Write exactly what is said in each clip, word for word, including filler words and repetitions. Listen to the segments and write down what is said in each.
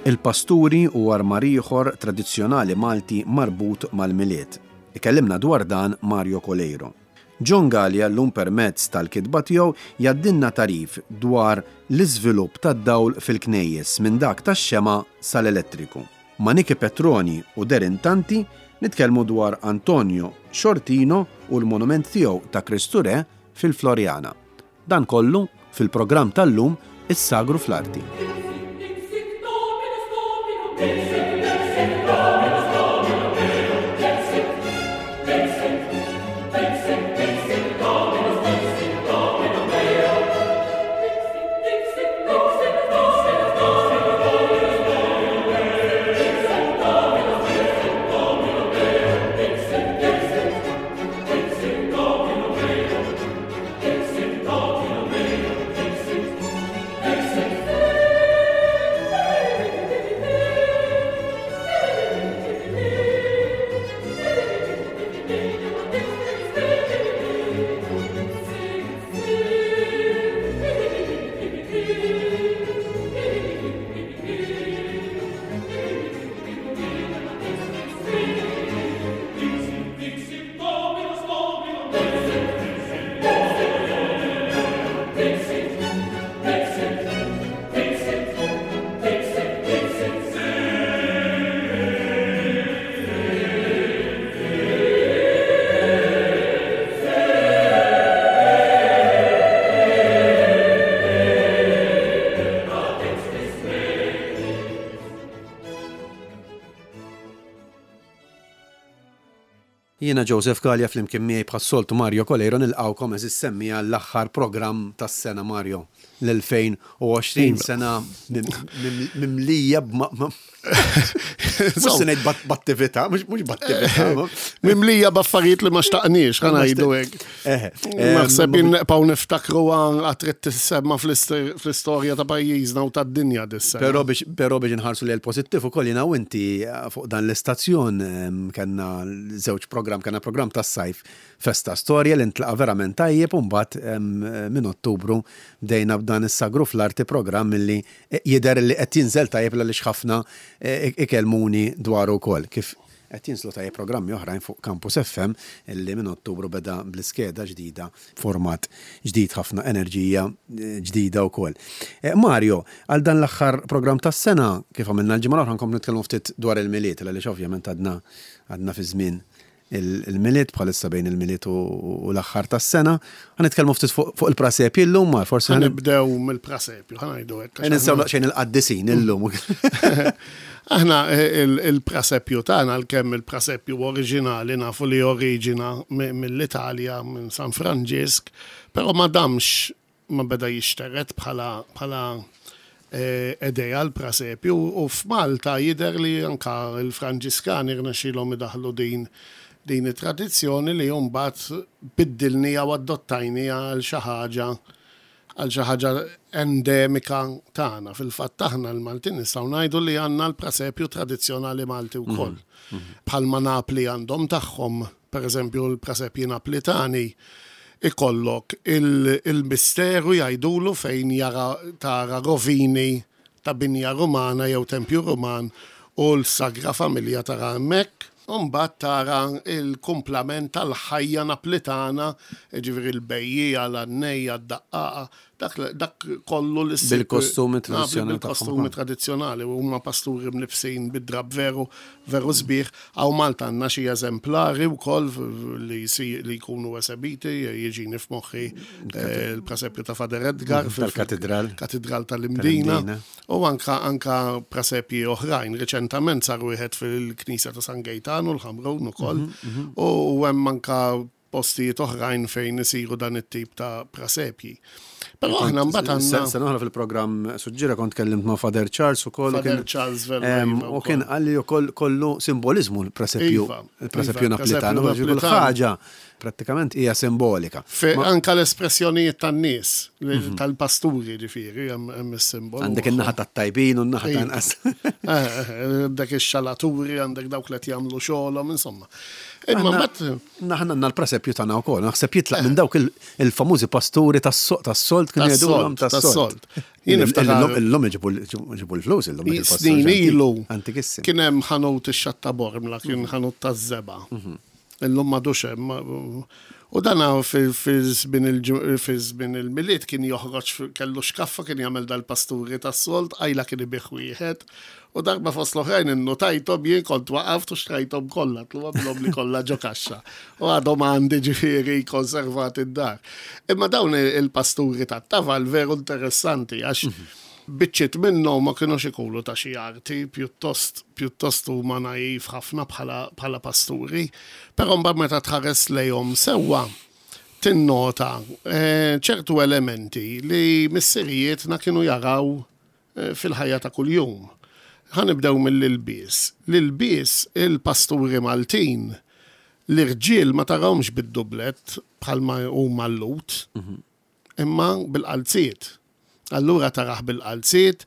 il-pasturi u armar ieħor tradizzjonali Malti marbut mal-miliet. Ikellimna dwar dan Mario Coleiro. John Gallia llum permezz tal-kitba tiegħu jgħaddilna tarif dwar l-iżvilupp tad-dawl fil-knejjes minn dak tax-xema sal-elettriku. Ma' Niki Petroni u Derin Tanti nitkellmu dwar Antonio Shortino u l-monument tiegħu ta' Kristu Re fil-Florjana. Dan kollu fil-programm tal-lum Is-Sagru fl-Arti. Jiena Joseph Gallia flimkien miegħi bħas-soltu Mario Coleiro nilqgħukom eżis semmija l-aħħar programm tas-sena Mario l-elfejn u għoxrin sena mimlija b'ma Mux ngħid b'attività, mhux b'attività. Mimlija b'affarijiet li ma xtaqniex, ħa ngħidu hekk. Naħseb inneqgħu niftakru għatrid tissemma fl-istorja ta' pajjiżna u tad-dinja dissa. Però biex però biex inħarsu lejn il-pożittiv ukoll jiena u inti fuq dan l-istazzjon kellna żewġ programm, kellna programm tas-sajf Festa Storja li ntlaqa verament tajjeb u mbagħad minn Ottubru bdejna b'dan is-Sagru fl-Arti programm li jidher li qed jinżel tajjeb għaliex ħafna ikellmuni dwaru wkoll. Kif qed jinslu tajjeb programmi oħrajn fuq Campus F M illi minn Ottubru beda bl-iskeda ġdida, format ġdid ħafna, enerġija ġdida wkoll. Mario, għal dan l-aħħar programm tas-sena kif għamilna l-ġimgħa l-oħra nkomplu nitkellmu ftit dwar il-miliet għaliex ovvjament għadna għadna fi żmien il-miliet bħalissa bejn il-miliet u l-aħħar tas-sena. Ħanitkellmu ftit fuq il-prasepji llum mar forsi ħanibdew mill-prasepju, ħanajdu hekk. Ninsew xejn il-qaddisin illum. Aħna il-prasepju tagħna l-kemm il-prasepju oriġinali nafu li oriġina mill-Italja minn San Franġisk, però ma damx ma beda jixteret bħala bħala edeja l-prasepju u f'Malta jidher li anka il-Franġiskani rnexxilhom idaħlu din din it-tradizzjoni li mbagħad biddilnija u adottajnija għal xi ħaġa għal xi ħaġa endemika tagħna. Fil-fatt aħna l-Maltin nistgħu ngħidu li għandna l-prasepju tradizzjonali Malti wkoll. Bħalma Napli għandhom tagħhom, pereżempju l-prasepji Naplitani, ikollok il-misteru jgħidulu fejn jara tara rovini ta' binja Rumana jew tempju Ruman u l-Sagra Familja tara hemmhekk. Mbagħad tara il-kumplament tal-ħajja Naplitana, ġifieri l-bejjija, l-annejja, d-daqqaqa, dak kollu l bil-kostumi tradizzjonali. Bil-kostumi tradizzjonali u huma pasturi mlibsin bid-drab veru veru sbieħ. Għaw Malta għandna xi eżemplari wkoll li li jkunu esebiti, jiġini f'moħħi l-prasepju ta' Fader Edgar tal-katedral katedral tal-Imdina u anka anka prasepji oħrajn. Riċentament sar wieħed fil-Knisja ta' San Gejtanu l-Ħamrun ukoll u hemm anka postijiet oħrajn fejn isiru dan it-tip ta' prasepji. Però aħna mbagħad għandna se noħra fil-programm suġġiera kont kellimt ma' Father Charles ukoll Father Charles Vermeer u kien qal li wkoll kollu simbolizmu l-prasepju il-prasepju Naplitano, kull ħaġa prattikament hija simbolika. Anka l-espressjonijiet tan-nies, tal-pasturi ġifieri hemm is-simbolu. Għandek in-naħa tat-tajbin u n-naħa tanqas. Għandek ix-xalaturi, għandek dawk li jagħmlu xogħolhom, insomma. Imma naħna għandna l-presepju tagħna wkoll, naħseb jitlaq minn dawk il-famużi pasturi tas-solt kienu jgħidulhom tas-solt. Jien illum iġibu l-flus illum. Snin ilu kien hemm ħanut ix-xatta bormla, kien ħanut taż-żeba. Illum m'għadux hemm. U dan fi żmien il-miliet kien joħroġ kellu xkaffa kien jagħmel dal-pasturi tas-solt, għajla kien ibih wieħed. U darba fost l-oħrajn innotajtom jien kont waqaftu xtrajtom kollha, tlubhom li kollha ġo kaxxa. U għadhom għandi ġifieri konservati d-dar. Imma dawn il-pasturi tat-taval veru interessanti għax biċċiet minnhom ma kinux ikunu ta' xi arti, pjuttost pjuttost huma naif ħafna bħala pasturi, però mbagħad meta tħares lejhom sewwa tinnota ċertu elementi li missirijietna kienu jaraw fil-ħajja ta' kuljum. Ħanibdew mill-ilbies. L-ilbies il-pasturi Maltin, l-irġiel ma tarawhomx bid-dublet bħalma huma l-lut, imma bil-qalziet. Allura taraħ bil-qalziet,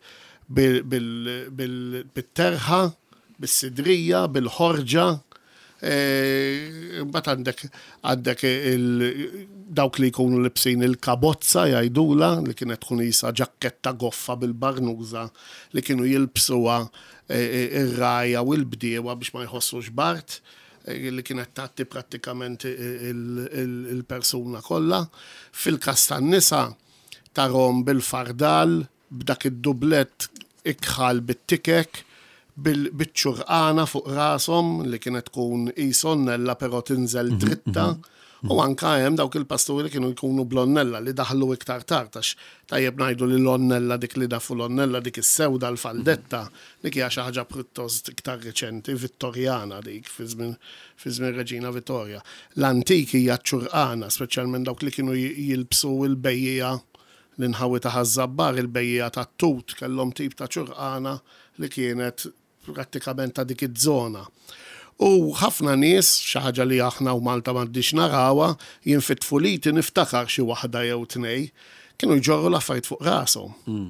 bil-terħa, bis-sidrija, bil-ħorġa. Mbagħad għandek għandek dawk li jkunu libsin il-kabozza jgħidula li kienet tkun isa ġakketta goffa bil-barnuża li kienu jilbsuha ir-rajja u l-bdiewa biex ma jħossux bart li kienet tagħti prattikament il-persuna kollha. Fil-każ tan-nisa tarhom bil-fardal b'dak id-dublet ikħal bit-tikek bil-ċurqana fuq rasom li kienet tkun isonnella però tinżel dritta u anka hemm dawk il-pasturi li kienu jkunu blonnella li daħlu iktar tard għax tajjeb ngħidu li l-onnella dik li dafu l-onnella dik is-sewda l-faldetta dik hija xi ħaġa pjuttost iktar reċenti Vittorjana dik fi żmien Reġina Vittorja. L-antik hija ċurqana, speċjalment dawk li kienu jilbsu l-bejjija l-inħawi ta' ħażabbar il-bejjija tat-tut kellhom tip ta' ċurqana li kienet prattikament ta' dik iż-żona. U ħafna nies, xi ħaġa li aħna u Malta m'għandix narawha, jien fit-tfuliti niftakar xi waħda jew tnej, kienu jġorru l-affarijiet fuq rashom.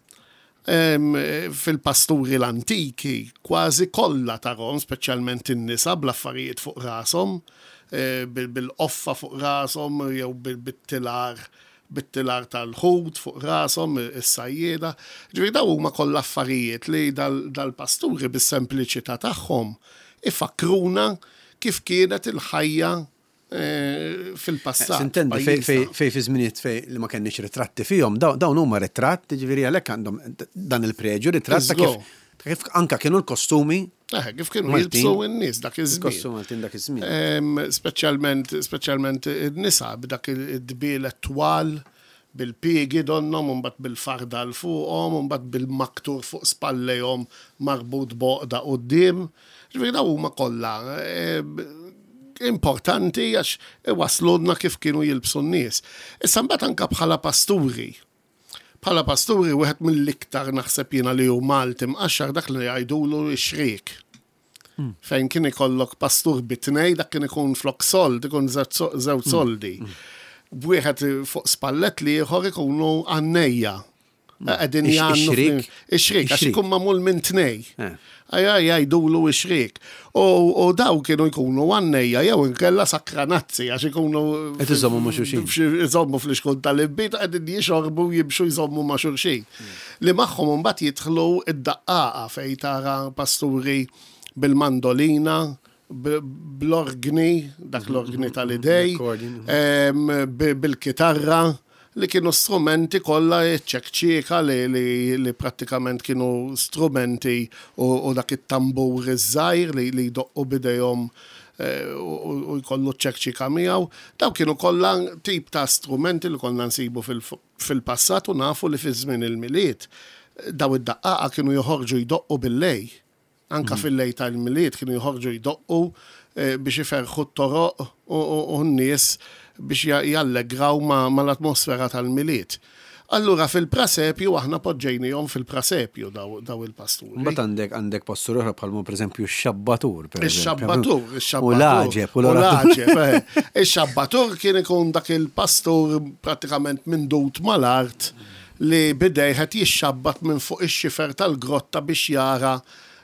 Fil-pasturi l-antiki kważi kollha tarhom, speċjalment in-nisa bl-affarijiet fuq rashom, bil-qoffa fuq rashom jew bit-tilar bit-tilar tal-ħut fuq rashom, is-sajjieda. Ġifieri dawn huma kollha affarijiet li dal-pasturi bis-sempliċità tagħhom ifakruna kif kienet il-ħajja fil-passat. Intendi fej fi żminijiet fej li ma kenniex ritratti fihom, dawn huma ritratti, ġifieri għalhekk għandhom dan il-preġu ritratt ta' kif anka kienu l-kostumi. Kif kienu jilbsu n-nies dak iż-żmien. Kostumi Maltin dak iż-żmien. Speċjalment speċjalment in-nisa b'dak id-dbiel twal bil-piegi donnom, u mbagħad bil-fardal fuqhom, u mbagħad bil-maktur fuq spallejhom marbut boqda quddiem. Ġifieri dawn huma kollha importanti għax iwasludna kif kienu jilbsu n-nies. Issa mbagħad anke bħala pasturi. Bħala pasturi wieħed mill-iktar naħseb jiena li hu Malti mqaxxar dak li jgħidulu x-xriek. Fejn kien ikollok pastur bitnej dak kien ikun flok sold, ikun żewġ soldi. Bwieħed fuq spallet li ieħor ikunu għannejja. Qegħdin jgħannu ix-xriek għax ikun magħmul minn tnej. Ajja jgħidulu x-xriek. U daw kienu jkunu għannejja jew inkella sakranazzi għax ikunu qed iżommu ma' xulxin. Iżommu fl-ixkun tal-ibbit qegħdin jixorbu jimxu jżommu ma' xulxin. Li magħhom imbagħad jidħlu id-daqqaqa fejn tara pasturi bil-mandolina, bl-orgni, dak l-orgni tal-idej, bil-kitarra, li kienu strumenti kollha ċekċieka li prattikament kienu strumenti u dak it-tambur iż-żgħir li jdoqqu bidejhom u jkollu ċekċieka miegħu. Daw kienu kollha tip ta' strumenti li konna nsibu fil-passat u nafu li fi żmien il-miliet daw id-daqqaqa kienu joħorġu jdoqqu bil-lej. Anka fil-lej tal-miliet kienu jħorġu jdoqqu biex iferħu t-toroq u n-nies biex jallegraw ma l-atmosfera tal-miliet. Allura fil-prasepju aħna poġġejnihom fil-prasepju daw, daw il-pasturi. Mbagħad għandek għandek pastur oħra bħalma pereżempju x-xabbatur. Ix-xabbatur, ix-xabbatur. U l-aġeb, u l-aġeb. Ix-xabbatur kien ikun dak il-pastur pratikament minn dut mal-art li bidej ħed jixxabbat minn fuq ix-xifer tal-grotta biex jara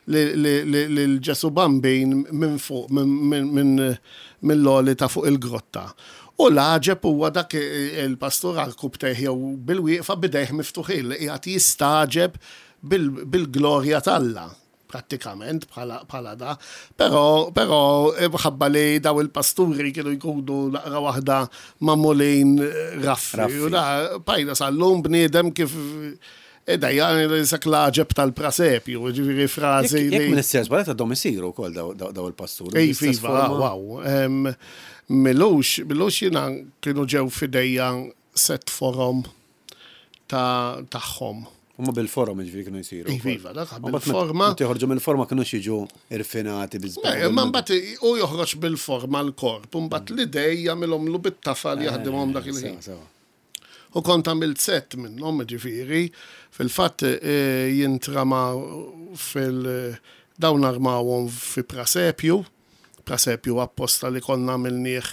l-ġesu bambin minn fuq minn l-oli ta' fuq il-grotta. U l-ħġeb huwa dak il-pastor għal-kub teħjew bil-wieqfa bidejh miftuħil li jgħat jistaġeb bil-glorja talla, pratikament bħala da. Pero, pero, bħabba li daw il-pasturi kienu jkudu laqra wahda mamulin raffi. U da, pajda sal-lum bniedem kif Edajja, sak l-ħġeb tal-prasepju, ġiviri frazi. Jek minn s-sers baleta domisiru kol daw il-pasturi. Ej, fiva, wow. Milux, milux jina kienu ġew fidejja set forum ta' taħħom. Umma bil-forma ġviri kienu jisiru. Iviva, dak bil-forma. Tiħorġu mill-forma kienu xieġu irfinati bizbal. Ma mbat u joħroġ bil-forma l-korp, mbat l-idej jamilom lu bit-tafa li jaħdimhom dak il-ħin. U kont għamilt set minnhom ġifiri, fil-fatt jintrama fil-dawn armawhom fi prasepju, prasepju apposta li konna għamilnieh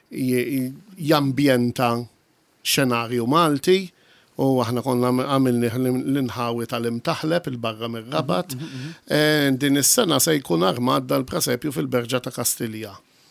jambjenta xenarju Malti, u aħna konna għamilnieh l-inħawi tal-imtaħleb il-barra mir-Rabat. Din is-sena se jkun armat dal-prasepju fil-Berġa ta' Kastilja.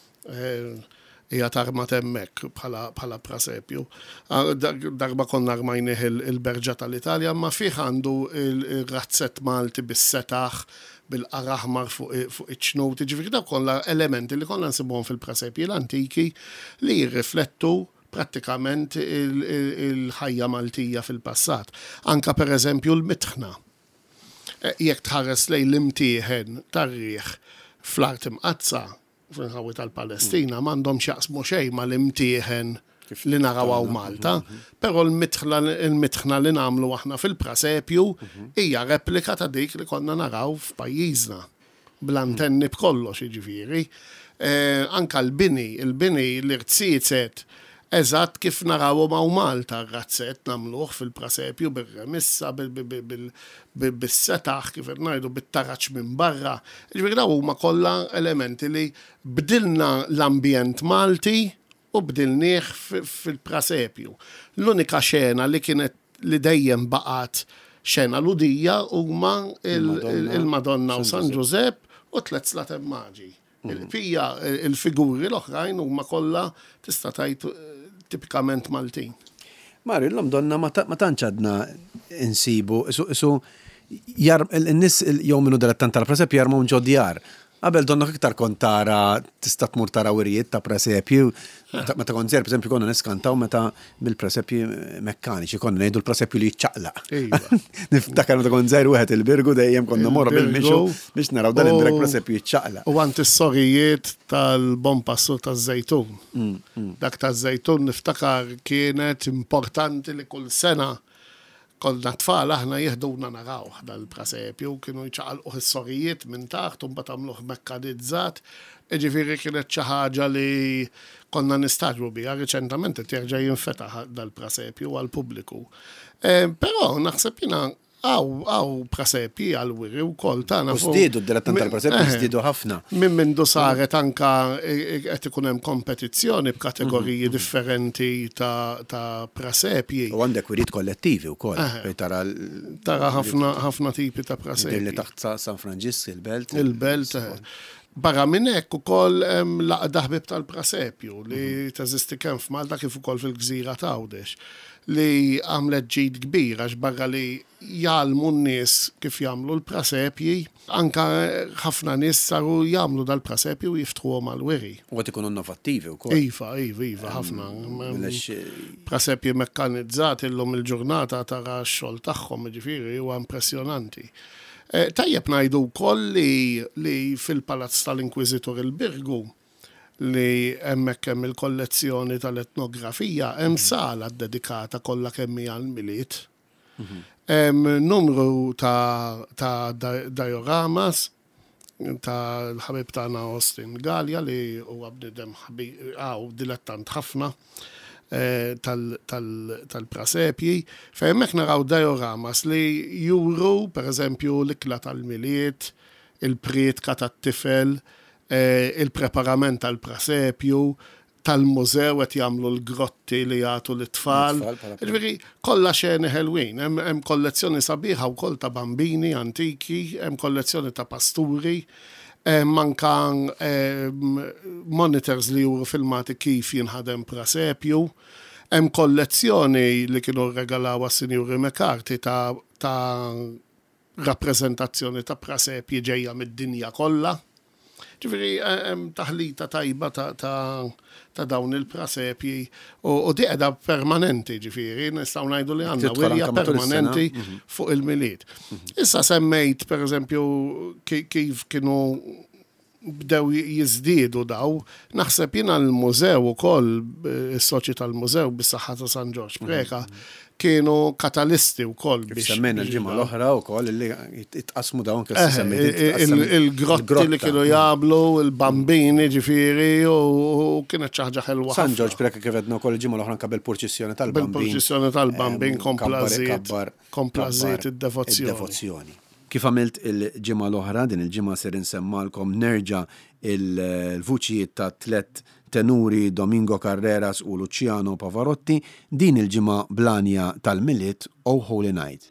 Ija tarmat emmek bħala prasepju. Darba konna armajnih il-Berġa tal-Italja, ma fiħ għandu il-razzet Malti bis-setaħ, bil-qaraħmar fuq iċ-ċnoti, ġifiri da kolla elementi li konna nsibhom fil-prasepji l-antiki li jirriflettu pratikament il-ħajja Maltija fil-passat. Anka per eżempju l-mitħna. Jek tħares lej l-imtieħen tar-riħ fl-art imqazza fil-ħawi tal-Palestina m'għandhom xaqsmu xejn ma l-imtieħen li narawaw Malta, pero l-mitħna li namlu aħna fil-prasepju hija replika ta' dik li konna naraw f'pajjiżna. Bl-antenni b'kollox jiġifieri. Anka l-bini, il-bini l-irtsizet eżatt kif narawu maw Malta, r-razzet namluħ fil-prasepju bil-remissa, bil-setaħ, kif ngħidu bit-taraċ minn barra. Ġifieri daw huma kollha elementi li bdilna l-ambjent Malti u bdilnieh fil-prasepju. L-unika xena li kienet li dejjem baqat xena ludija huma il-Madonna u San Giuseppe u tliet slatem maġi. Il-pija, il-figuri l-oħrajn huma kollha tista' tgħid tipikament Maltin. Mari, l-Madonna ma tantx għadna insibu, isu n-nies jew minnu dilettant tal-prasepju jarmu ġo djar. Qabel donna iktar kont tara tista' tmur tara wirijiet ta' presepju, meta kont żgħir pereżempju konna niskantaw meta bil-presepju mekkaniċi konna ngħidu l-presepju li jiċċaqlaq. Niftakar meta kont żgħir wieħed il-Birgu dejjem konna morra bil-mixu biex naraw dan id-drek presepju jiċċaqlaq. U għand is-sorijiet tal-bompassu taż-żejtun. Dak taż-żejtun niftakar kienet importanti li kull sena konna tfal aħna jihduna naraw dal-prasepju, kienu jċaqalqu s-sorijiet minn taħt, un batamluħ mekkanizzat, ġifiri kienet ċaħġa li konna nistaġbu bija, reċentament terġa jinfetaħ dal-prasepju għal-publiku. Pero naħseb jina għaw, għaw prasepji għal-wiri u kol tana. U stidu d-dilettant tal-prasepju, stidu ħafna. Minn mindu saret anka għet ikunem kompetizzjoni b'kategoriji differenti ta' prasepji. U għandek wirid kollettivi u kol. Tara ħafna tipi ta' prasepji. Dilli taħt San Franġis, il-belt. Il-belt. Barra minnek u kol laqda ħbib tal-prasepju li teżisti kemm f'Malta kif ukoll fil-gżira ta' Għawdex li għamlet ġid kbir għax barra li jgħalmu n-nies kif jagħmlu l-prasepji, anka ħafna nies saru jagħmlu dal-prasepju u jiftħuhom għal-weri. U għat ikunu innovattivi wkoll. Iva, iva, iva, ħafna. Prasepji mekkanizzati llum il-ġurnata tara x-xogħol tagħhom ġifieri huwa impressjonanti. Tajjeb ngħidu wkoll li fil-Palazz tal-Inkwiżitur il-Birgu li hemmhekk hemm il-kollezzjoni tal-etnografija hemm sala dedikata kollha kemm hija għall-miliet. Hemm numru ta' dioramas ta' l-ħabib tagħna Austin Gallia li huwa bniedem ħabib dilettant ħafna. tal-prasepji, fejn hekk naraw dioramas li juru, per eżempju, l-ikla tal-miliet, il-prietka tat-tifel, il-preparament tal-prasepju, tal-mużew qed jagħmlu l-grotti li jagħtu l-tfal. Ġifieri kollha xeni ħelwin, hemm kollezzjoni sabiħa wkoll ta' bambini antiki, hemm kollezzjoni ta' pasturi, hemm anke monitors li juru filmati kif jinħadem prasepju, hemm kollezzjoni li kienu rregalaw għas-Sinjuri McCarthy ta' rappreżentazzjoni ta' prasepji ġejja mid-dinja kollha. Ġifieri hemm taħlita tajba ta' dawn il-prasepji u di qiegħda permanenti, ġifieri nistgħu ngħidu li għandna wirja permanenti fuq il-miliet. Issa semmejt pereżempju kif kienu bdew jiżdiedu daw, naħseb jiena l-mużew ukoll is-soċjetà tal-mużew bis-saħħa ta' San George Preka kienu katalisti wkoll biex semmejna l-ġimgħa l-oħra wkoll li jitqasmu dawn kif semmejt il-grotti li kienu jagħmlu, il-bambini ġifieri u kienet xi ħaġa ħelwa. San George Preka kif qedna wkoll il-ġimgħa l-oħra anke bil-purċissjoni tal-bambin. Bil-purċissjoni tal-bambin komplażiet komplażiet id-devozzjoni. Kif għamilt il-ġimgħa l-oħra, din il-ġimgħa ser insemmalkom nerġa' il-vuċijiet ta' tlet tenuri Domingo Carreras u Luciano Pavarotti, din il-ġimgħa blanja tal-miliet O Holy Night.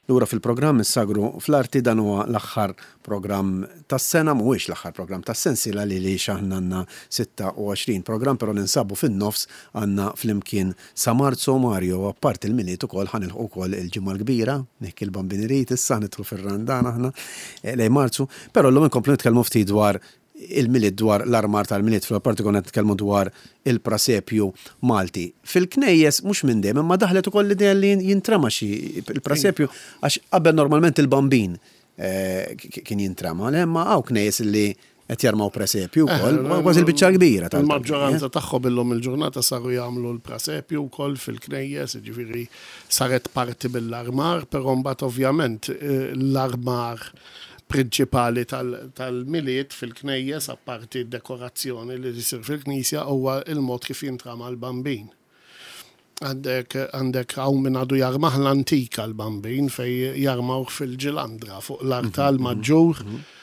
Lura fil-programm is-sagru fl-arti dan huwa l-aħħar programm tas-sena, mhuwiex l-aħħar programm tas-sensiela li li aħna għandna sitta u għoxrin programm, però ninsabu fin-nofs għandna flimkien sa Marzu Mario apparti il-miliet ukoll ħanilħu wkoll il-ġimgħa l-kbira, nehki l-bambiniriet issa nidħlu fir-Randan aħna lejn Marzu, però llum inkomplu nitkellmu ftit dwar il-miliet dwar l-armar tal-miliet fil-parti konna nitkellmu dwar il-prasepju Malti. Fil-knejjes mhux minn dejjem imma daħlet ukoll l-idea li jintrema xi il-prasepju għax qabel normalment il-bambin kien jintrema, imma hawn knejjes li qed jarmaw prasepju wkoll kważi l-biċċa kbira tal. Il-maġġoranza tagħhom illum il-ġurnata saru jagħmlu l-prasepju wkoll fil-knejjes, jiġifieri saret parti bil-armar, però mbagħad ovvjament l-armar prinċipali tal-miliet fil-knejjes apparti d-dekorazzjoni li tisir fil-knisja huwa il-mod kif jintrama l-bambin. Għandek għandek hawn min għadu jarmaħ l-antika l-bambin fej jarmaw fil-ġilandra fuq l-artal maġġur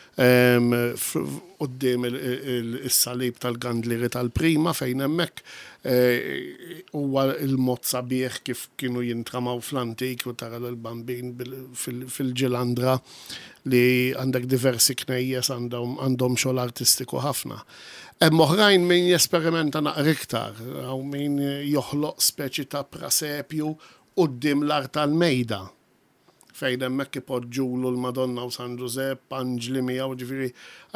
qudiem is-salib tal-gandlieri tal-prima fejn hemmhekk huwa il-mod sabiħ kif kienu jintramaw fl-antik u tara l-bambin fil-ġilandra li għandek diversi knejjes għandhom xogħol artistiku ħafna. Hemm oħrajn min jesperimenta naqra iktar, hawn min joħloq speċi ta' prasepju quddiem l-art tal-mejda. Fejn hemmhekk ipoġġulu l-Madonna u San Giuseppe, Anġli miegħu, ġifieri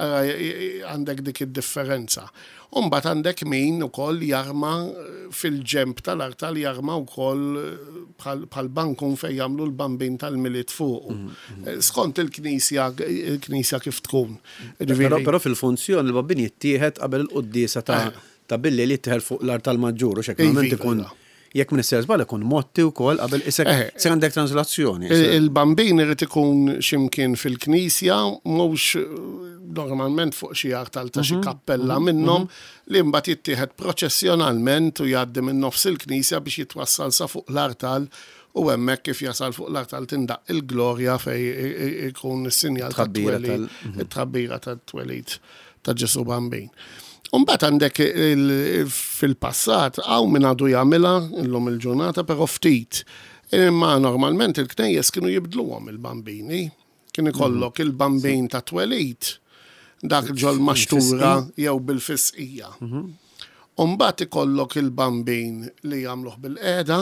għandek dik id-differenza. U mbagħad għandek min ukoll jarma fil-ġemp tal-artal jarma wkoll bħal bankun fejn jagħmlu l-bambin tal-miliet fuq. Skont il-knisja il-knisja kif tkun. Però fil-funzjoni il-bambin jittieħed qabel il-quddiesa ta' billi li jittieħed fuq l-art tal-maġġur u xekk ikun jekk minn is-sers bal ikun motti wkoll qabel isek se għandek translazzjoni. Il-bambin irid ikun x'imkien fil-knisja mhux normalment fuq xi artal ta' xi kappella minnhom li mbagħad jittieħed proċessjonalment u jgħaddi minn nofs il-knisja biex jitwassal sa fuq l-artal u hemmhekk kif jasal fuq l-artal tindaq il-glorja fejn ikun is-sinjal tat-twabbira tat-twelid ta' Ġesu Bambin. Umbat għandek fil-passat, għaw min għadu jgħamila l-lum il-ġurnata, pero ftit. Imma normalment il-knejjes kienu jibdluhom il-bambini. Kien ikollok il-bambin ta' twelid, dak ġol maxtura jew bil-fisqija. Umbat ikollok il-bambin li jagħmluh bil-qeda,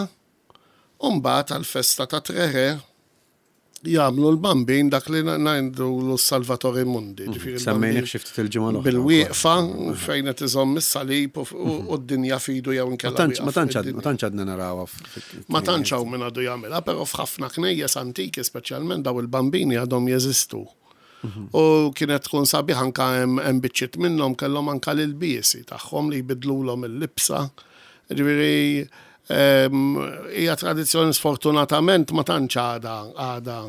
umbat għal-festa ta' Trere, jagħmlu l-bambin dak li ngħidu l-Salvatore Mundi. Semmejnih xi ftit il-ġimgħa l-oħra. Bil-wieqfa fejn qed iżomm is-salib u d-dinja fidu jew inkella. Ma tantx għadna narawha. Ma tantx hawn min għadu jagħmilha, però f'ħafna knejjes antiki speċjalment daw il-bambini għadhom jeżistu. U kienet tkun sabiħ anke hemm biċċiet minnhom kellhom anke l-ilbiesi tagħhom li jbidlulhom il-libsa. Ġifieri hija tradizzjoni sfortunatament ma tantx għada għada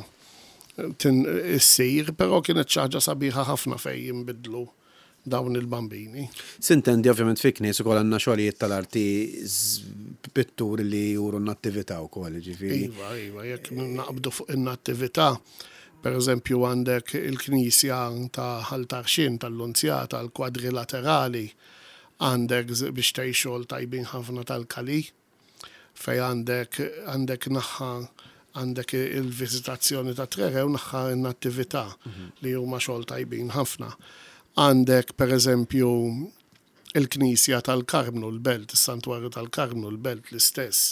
issir, però kienet xi ħaġa sabiħa ħafna fejn jinbidlu dawn il-bambini. Sintendi ovvjament fi knies ukoll għandna xogħlijiet tal-arti pitturi li juru n-attività wkoll, ġifieri. Iva, iva, jekk naqbdu fuq in-attività, pereżempju għandek il-Knisja ta' Ħaltarxin tal-Lunzjata, l-kwadrilaterali, għandek biex tgħix xogħol tajbin ħafna tal-Kali, fej għandek għandek naħħa għandek il-vizitazzjoni ta' Trere u naħħa n-attività li huma xogħol tajbin ħafna. Għandek pereżempju il-Knisja tal-Karmnu l-Belt, is-Santwarju tal-Karmnu l-Belt l-istess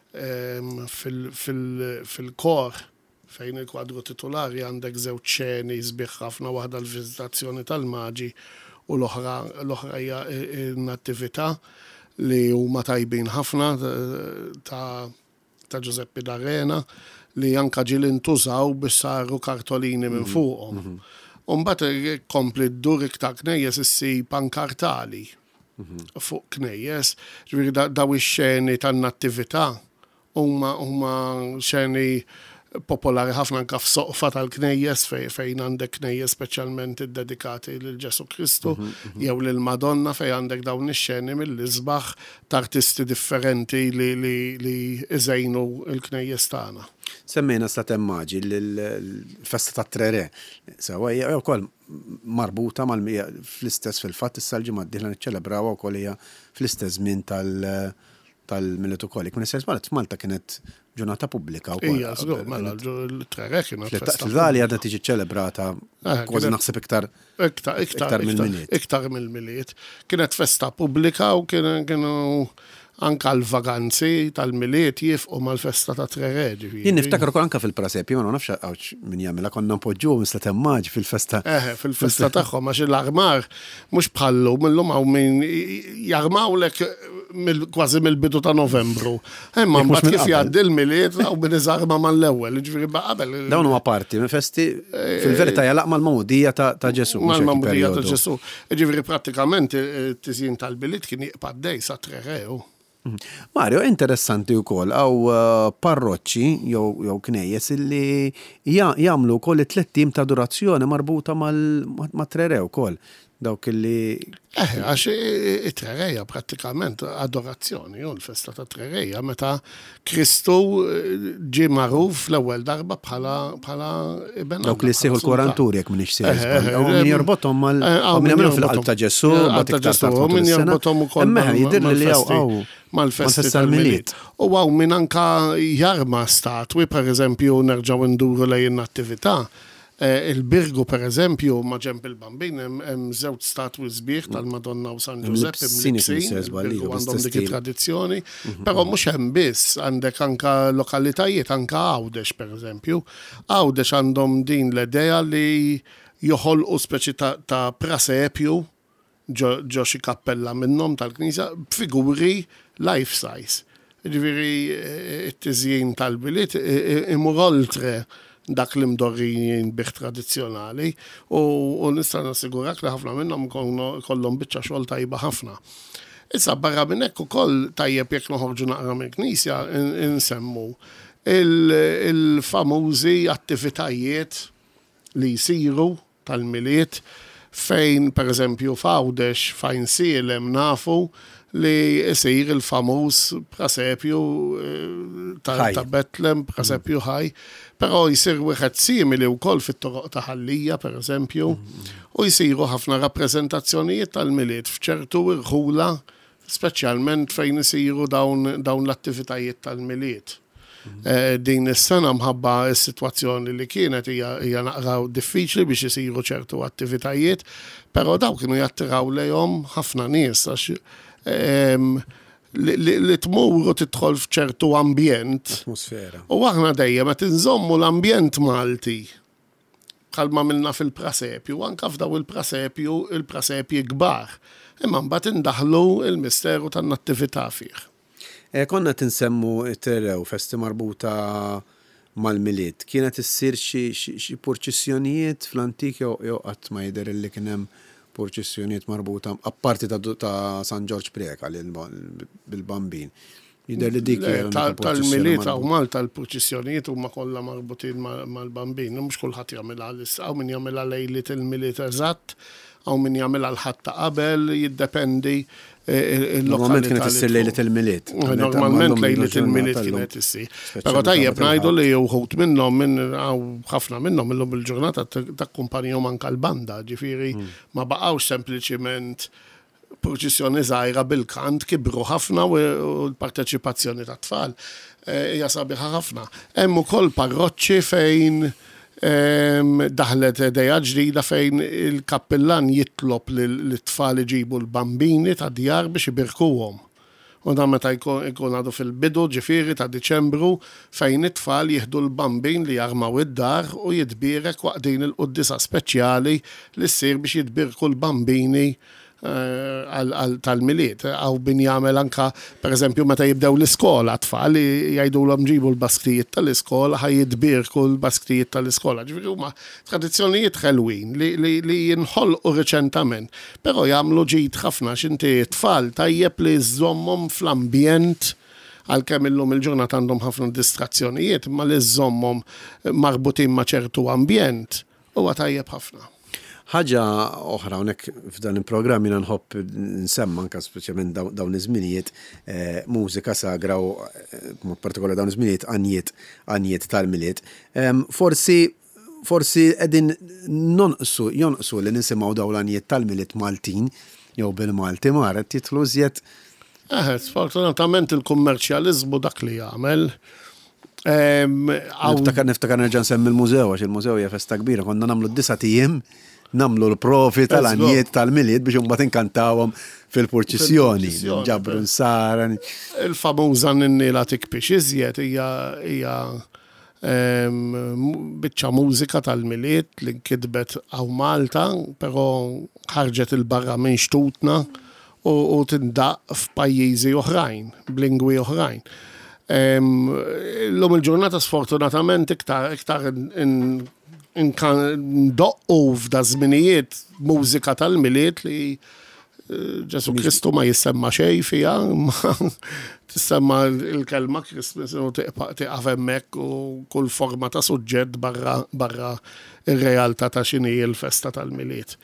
fil-kor fejn il-kwadru titolari għandek żewġ xeni sbieħ ħafna, waħda l-vizitazzjoni tal-Maġi u l-oħra hija n-attività li huma tajbin ħafna ta' ta' Giuseppe D'Arena li anka ġieli ntużaw biex saru kartolini minn fuqhom. U mbagħad kompli d-dur iktar knejjes issir pankartali fuq knejjes, ġifieri daw ix-xeni tan-nattività huma huma xeni popolari ħafna anke f'soqfa tal-knejjes fejn għandek knejjes speċjalment iddedikati lil Ġesu Kristu jew lil Madonna fejn għandek dawn ix-xeni mill-isbaħ ta' artisti differenti li li li iżejnu l-knejjes tagħna. Semmejna Stat Maġi l-festa ta' Trere. Sewa hija wkoll marbuta mal fl-istess fil-fatt issa l-ġimgħa d-dieħla niċċelebrawha wkoll hija fl-istess żmien tal tal-miliet ukoll. Kun isser Malta f'Malta kienet ġurnata pubblika wkoll. Ija, żgur, mela l-Trere kienet festa. Fl-Italja għadha tiġi ċelebrata kważi naħseb iktar iktar iktar mill-miliet. Iktar mill-miliet. Kienet festa pubblika u kienu anka l-vaganzi tal-miliet jifqu mal-festa ta' Trere. Jien niftakar ukoll anka fil-Prasepi, ma nafx għawx min jagħmilha konna npoġġuhom misla temmaġ fil-festa. Eħe, fil-festa tagħhom għax l-armar mhux bħallu millum hawn min jarmawlek kważi mill-bidu ta' Novembru. Imma mbagħad kif jgħaddi l-miliet u min iżarma mal-ewwel, ġifieri qabel. Dawn huma parti minn festi fil-verità jalaq mal-mawdija ta' Ġesu. Mal-mawdija ta' Ġesu. Ġifieri prattikament it-tiżjin tal-biliet kien jibqa' dej sa Trere. Mario, interessanti wkoll għaw parroċċi jew knejjes illi jagħmlu wkoll it-tliet tim ta' adorazzjoni marbuta mal-Trere wkoll. Dawk illi. Eh, għax it-Trereja prattikament adorazzjoni, u l-festa ta' Trereja meta Kristu ġie magħruf l-ewwel darba bħala bħala ibn. Dawk li ssieħu l-kwaranturi jekk m'iniex sejħ. Min jorbothom mal min jagħmlu fil-qalb ta' Ġesu, min jorbothom ukoll. Imma jidher li hawn mal-festi tal-miliet. U għaw minn anka jarma statwi, per eżempju, nerġaw nduru lejn attività. Il-Birgu, per eżempju, ma ġemp il-Bambin, hemm żewġ statwi sbieħ tal-Madonna u San Giuseppe mlibsin, għandhom dik it-tradizzjoni, però mhux hemm biss, għandek anka lokalitajiet, anka Għawdex, per eżempju. Għawdex għandhom din l-idea li joħolqu speċi ta' prasepju ġo xi kappella minnhom tal-Knisja b'figuri life size. Ġifieri it-tiżjien tal-biliet imur oltre dak li mdorrijin bih tradizzjonali u nista' nassigurak li ħafna minnhom kollhom biċċa xogħol tajba ħafna. Issa barra minn hekk ukoll tajjeb jekk noħorġu naqra mill-Knisja insemmu il-famużi attivitajiet li jsiru tal-miliet fejn per eżempju f'Għawdex fejn Sielem nafu li jsir il-famuż prasepju ta' Betlem, prasepju ħaj, però jsir wieħed simili wkoll fit-toroq ta' Ħallija, per eżempju, u jsiru ħafna rappreżentazzjonijiet tal-miliet f'ċertu irħula, speċjalment fejn isiru dawn l-attivitajiet tal-miliet. Din is-sena mħabba s-sitwazzjoni li kienet hija naqraw diffiċli biex isiru ċertu attivitajiet, però daw kienu jattiraw lejhom ħafna nies għax li tmur u tidħol f'ċertu ambjent. Atmosfera. U aħna dejjem qed inżommu l-ambjent Malti. Bħalma milna fil-prasepju, anke f'daw il-prasepju, il-prasepji kbar. Imma mbagħad indaħlu il-misteru tan-nattività fih. Konna tinsemmu it-Trere u festi marbuta mal-miliet. Kienet issir xi purċissjonijiet fl-antik jew qatt ma jidher li kien hemm purċissjonijiet marbuta apparti ta' San George Preka bil-Bambin. Jidher li dik tal-miliet u Malta l-purċissjonijiet huma kollha marbutin mal-Bambin. Mhux kulħadd jagħmilha hawn min jagħmilha lejliet il-miliet eżatt, hawn min jagħmilha l-ħadd ta' qabel, jiddependi. Normalment kienet issir lejlet il-miliet. Normalment lejlet il-miliet kienet issir. Però tajjeb ngħidu li wħud minnhom minn ħafna minnhom illum il-ġurnata takkumpanjahom anke l-banda, ġifieri ma baqgħux sempliċiment purċissjoni żgħira bil-kant kibru ħafna u l-parteċipazzjoni tat-tfal hija sabiħa ħafna. Hemm ukoll parroċċi fejn daħlet idea ġdida fejn il-kappellan jitlob l-tfal iġibu l-bambini ta' djar biex ibirkuhom. U da meta jkun għadu fil-bidu ġifieri ta' Diċembru fejn it-tfal jieħdu l-bambin li jarmaw id-dar u jitbirek waqdin il-quddisa speċjali li ssir biex jitbirku l-bambini tal-miliet. Għaw bin jagħmel anka, per eżempju, meta jibdew l-iskola, tfal jgħidulhom ġibu l-basktijiet tal-iskola, ħaj jitbirku l-basktijiet tal-iskola. Ġifieri huma tradizzjonijiet ħelwin li jinħolqu riċentament, però jagħmlu ġid ħafna x'inti tfal tajjeb li żommhom fl-ambjent għalkemm illum il-ġurnata għandhom ħafna distrazzjonijiet, ma li żommhom marbutin ma' ċertu ambjent huwa tajjeb ħafna. Ħaġa oħra hawnhekk f'dan il-programm jiena nħobb nsemma anke speċjalment dawn iż-żminijiet mużika sagra u mod partikolari dawn iż-żminijiet għanjiet għanjiet tal-miliet. Forsi forsi qegħdin nonqsu jonqsu li nisimgħu dawn l-għanjiet tal-miliet Maltin jew bil-Malti mara titlu żjed Eh, sfortunatament il-kummerċjaliżmu dak li jagħmel. Niftakar niftakar nerġa' nsemmi l-mużew għax il-mużew hija festa kbira, konna nagħmlu d-disa tiem, nagħmlu l-profi tal-għanijiet tal-miliet biex imbagħad inkantawhom fil-purċissjoni, ġabru nsara. Il-famuża n-niela tikpix iżjed hija hija biċċa mużika tal-miliet li nkitbet għaw Malta, però ħarġet il-barra minn xtutna u tindaq f'pajjiżi oħrajn, b'lingwi oħrajn. L-lum il-ġurnata sfortunatament iktar iktar ndoqqu f'da żminijiet mużika tal-miliet li Ġesu Kristu ma jissemma xej fija, tissemma il-kelma Christmas u tiqaf hemmhekk u kull forma ta' suġġett barra barra ir-realtà ta' x'inhi l-festa tal-miliet.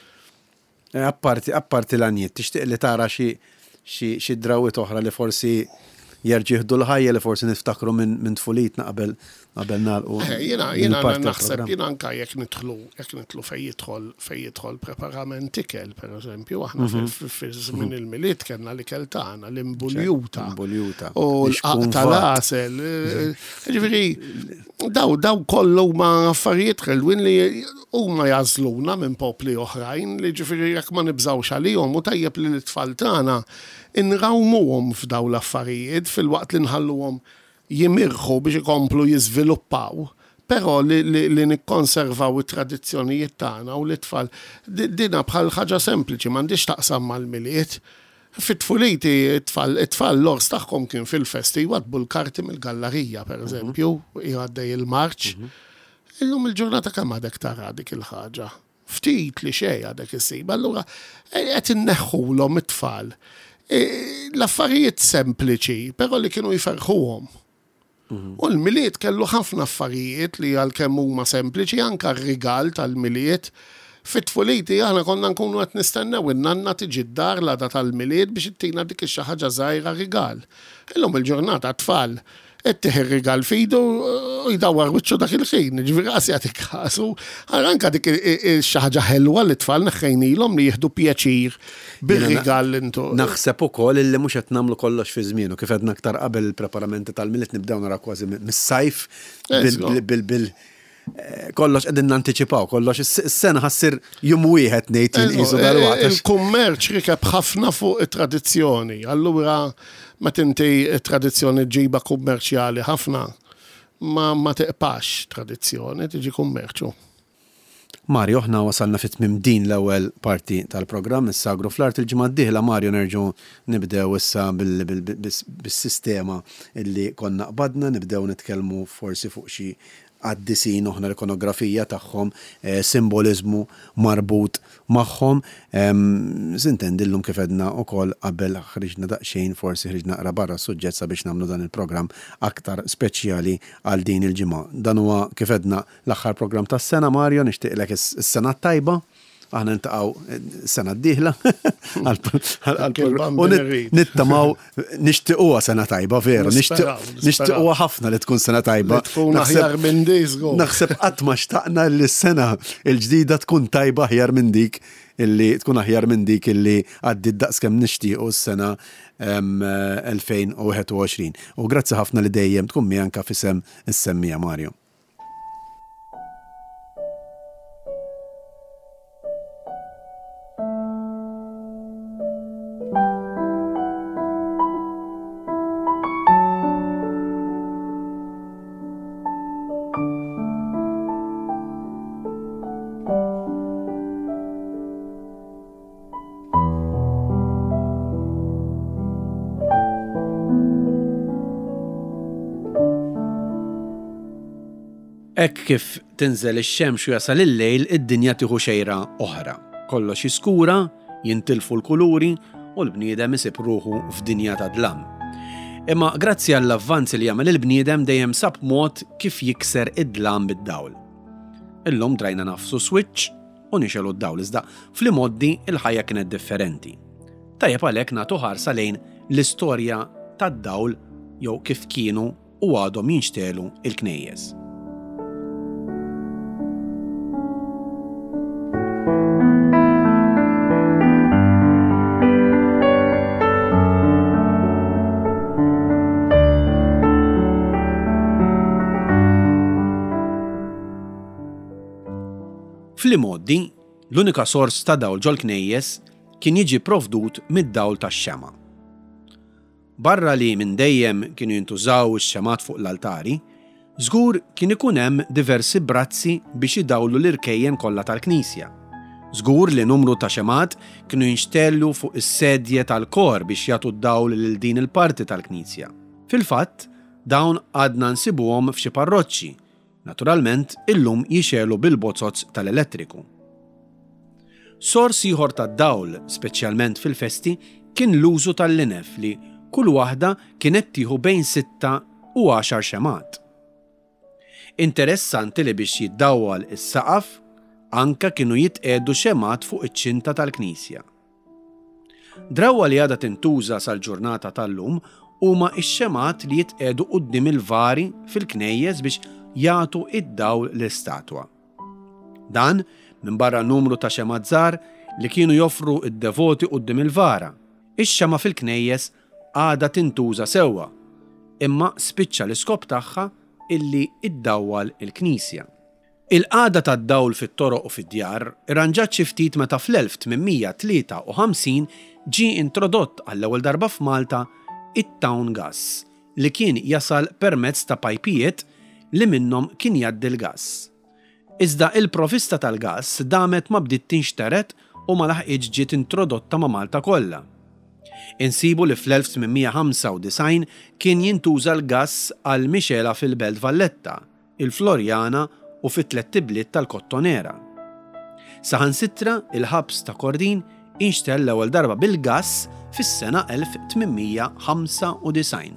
Apparti apparti l-għanijiet, tixtieq li tara xi xi drawwiet oħra li forsi jerġieħdu l-ħajja li forsi niftakru minn tfulitna qabel qabel nagħlqu. Jiena jiena naħseb jiena anke jekk nidħlu jekk nidħlu fejn jidħol fejn jidħol preparament ikel, pereżempju, aħna fil-żmien il-miliet kellna l-ikel tagħna l-imbuljuta. Imbuljuta. U l-qaq tal-għasel. Ġifieri daw daw kollu ma affarijiet ħelwin li huma jażluna minn popli oħrajn li ġifieri jekk ma nibżawx għalihom u tajjeb li l-tfal tagħna inrawmuhom f'daw l-affarijiet fil-waqt li nħalluhom jimirħu biex ikomplu jiżviluppaw, però li, li, li nikkonservaw it-tradizzjonijiet tagħna u l-tfal dina bħal ħaġa sempliċi m'għandix taqsam mal-miliet. Fit-tfuliti it-tfal it-tfal l-ors tagħhom kien fil-festi jwadbu l-karti mill-gallerija pereżempju, jgħaddej il-marċ. Illum il-ġurnata kemm għadek tara dik il-ħaġa. Ftit li xejn għadek isib. Allura qed inneħħulhom it-tfal l-affarijiet sempliċi, però li kienu jferħuhom. U l-miliet kellu ħafna affarijiet li għal-kemm huma sempliċi, anke r-rigal tal-miliet. Fit-tfuliti aħna konna nkunu qed nistennew in-nanna tiġi d-dar l-għada tal-miliet biex ittina dik xi ħaġa żgħira rigal. Illum il-ġurnata tfal qed tieħi rigal fidu u jdawwar wiċċu dak il-ħin, ġifieri qas jagħti kasu. Anke dik xi ħaġa ħelwa li tfal neħħejnilhom li jieħdu pjaċir bir-rigal intu. Naħseb ukoll illi mhux qed nagħmlu kollox fi żmienu, kif qed aktar qabel il-preparamenti tal-miliet nibdew nara kważi mis-sajf bil kollox qegħdin nantiċipaw, kollox is-sena ħassir jum wieħed ngħid inqisu dal-waqt. Il-kummerċ rikeb ħafna fuq it-tradizzjoni. Allura meta inti tradizzjoni ġiba kummerċjali ħafna ma ma teqpax tradizzjoni, tiġi kummerċu. Mario, ħna wasalna fit-tmiem din l-ewwel parti tal-programm is-sagru fl-art il-ġimgħa d-dieħla Mario nerġgħu nibdew issa bis-sistema illi konna qbadna, nibdew nitkellmu forsi fuq xi għaddisin uħna l-ikonografija tagħhom, simbolizmu marbut magħhom. Sintendillhom kif edna wkoll qabel ħriġna daqsxejn forsi ħriġna naqra barra suġġett sabiex nagħmlu dan il-programm aktar speċjali għal din il-ġimgħa. Dan huwa kif edna l-aħħar programm tas-sena, Mario, nixtieqlek is-sena tajba. Aħna ntaqgħu sena d-dieħla u nittamaw nixtiequha sena tajba veru, nixtiequha ħafna li tkun sena tajba. Tkun aħjar minn days go. Naħseb qatt ma xtaqna li s-sena l-ġdida tkun tajba aħjar minn dik illi tkun aħjar minn dik illi għaddit daqskemm nixtiequ s-sena elfejn u wieħed u għoxrin. U grazzi ħafna li dejjem tkun miegħi f'isem is-semmija Mario. Hekk kif tinżel ix-xemx u jasal il-lejl, id-dinja tieħu xejra oħra. Kollox jiskura, jintilfu l-kuluri u l-bniedem isib ruħu f'dinja ta' dlam. Imma grazzi għall-avvanzi li jagħmel il-bniedem dejjem sab mod kif jikser id-dlam bid-dawl. Illum drajna nafsu switch u nixelu d-dawl iżda fl-imoddi il-ħajja kienet differenti. Tajjeb għalhekk nagħtu ħarsa lejn l-istorja tad-dawl jew kif kienu u għadhom jinxtelu il-knejjes. Fl-modi, l-unika sors ta' dawl ġol-knejjes kien jiġi provdut mid-dawl tax-xema. Barra li minn dejjem kienu jintużaw ix-xemat fuq l-altari, żgur kien ikun hemm diversi brazzi biex idawlu l-irkejjen kollha tal-Knisja. Żgur li numru ta' xemat kienu jinxtellu fuq is-sedje tal-kor biex jagħtu d-dawl lil din il-parti tal-Knisja. Fil-fatt, dawn għadna nsibuhom f'xi parroċċi, naturalment illum jixelu bil-bozzozz tal-elettriku. Sors ieħor tad-dawl, speċjalment fil-festi, kien l-użu tal-linef li kull waħda kienet tieħu bejn sitta u għaxar xemat. Interessanti li biex jiddawwal is-saqaf anka kienu jitqiegħdu xemat fuq iċ-ċinta tal-Knisja. Drawwa li għadha tintuża sal-ġurnata tal-lum huma x-xemat li jitqiegħdu quddiem il-vari fil-knejjes biex jagħtu id-dawl l-istatwa. Dan minn barra numru ta' xemat żgħar li kienu joffru id-devoti quddiem il-vara. Ix-xema fil-knejjes għadha tintuża sewwa, imma spiċċa l-iskop tagħha illi iddawwal il-Knisja. Il-qagħda tad-dawl fit-toroq u fid-djar irranġat xi ftit meta fl-elf tminmija tlieta u ħamsin ġie introdott għall-ewwel darba f'Malta it-town gas li kien jasal permezz ta' pajpijiet li minnhom kien jgħaddi l-gass. Iżda il-provista tal-gass damet ma bdiet tinxteret u ma laħqitx ġiet introdotta ma' Malta kollha. Insibu li fl-elf tminmija ħamsa u disgħin kien jintuża l-gass għal mixela fil-Belt Valletta, il-Florjana u fit-tlet tibliet tal-Kottonera. Saħansitra il-ħabs ta' Kordin inxtell l-ewwel darba bil-gass fis-sena elf tminmija ħamsa u disgħin.